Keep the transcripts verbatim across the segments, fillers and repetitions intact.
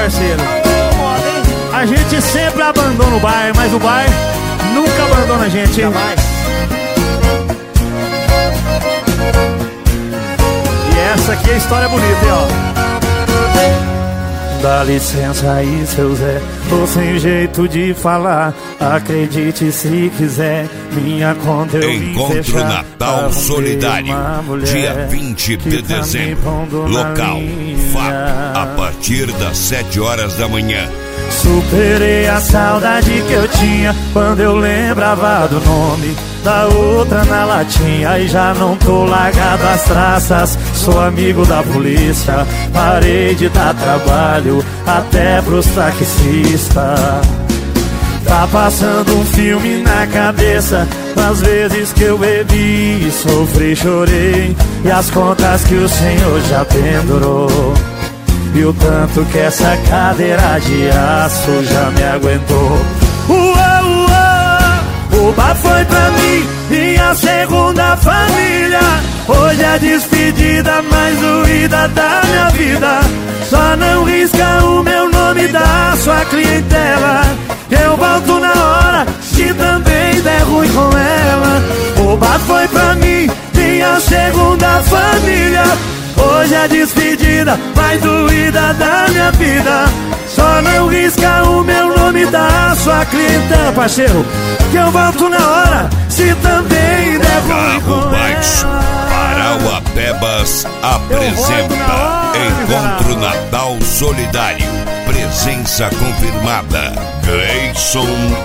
parceiro? A gente sempre abandona o bar, mas o bar nunca abandona a gente, hein? E essa aqui é a história bonita, hein, ó. Dá licença aí, seu Zé, tô sem jeito de falar. Acredite se quiser, minha conta eu Encontro fechar. Natal Solidário, dia vinte de dezembro. Local, F A P, a partir das sete horas da manhã. Superei a saudade que eu tinha quando eu lembrava do nome da outra na latinha. E já não tô largado as traças, sou amigo da polícia. Parei de dar trabalho até pros taxistas. Tá passando um filme na cabeça das vezes que eu bebi, sofri, chorei, e as contas que o Senhor já pendurou. E o tanto que essa cadeira de aço já me aguentou. Uou, uou, o bar foi pra mim, minha segunda família. Hoje é a despedida mais doída da minha vida. Só não risca o meu nome da sua clientela. Eu volto na hora, se também der ruim com ela. O bar foi pra mim, minha segunda família. Hoje é a despedida mais doída da minha vida. Só não risca o meu nome da sua clientela, parceiro, que eu volto na hora, se também der ruim com ela. Baixo, Parauapebas apresenta Encontro Natal Solidário. Presença confirmada, Gleison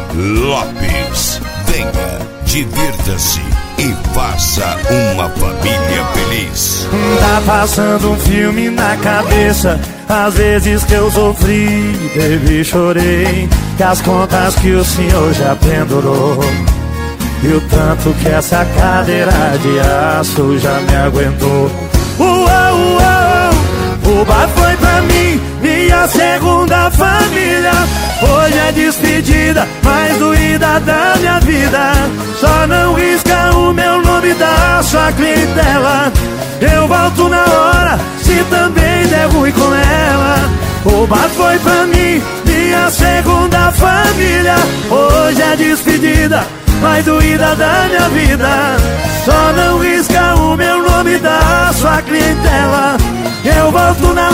Lopes. Venha, divirta-se e faça uma família feliz. Tá passando um filme na cabeça, às vezes que eu sofri, bebi, chorei, que as contas que o Senhor já pendurou. E o tanto que essa cadeira de aço já me aguentou. Uou, uou, o bar foi pra mim, minha segunda família. Hoje é despedida mais doída da minha vida. Só não risca o meu nome da sua clientela. Eu volto na hora, se também der ruim com ela. O bar foi pra mim, minha segunda família. Hoje é despedida mais doída da minha vida. Só não risca o meu nome da sua clientela. Eu volto na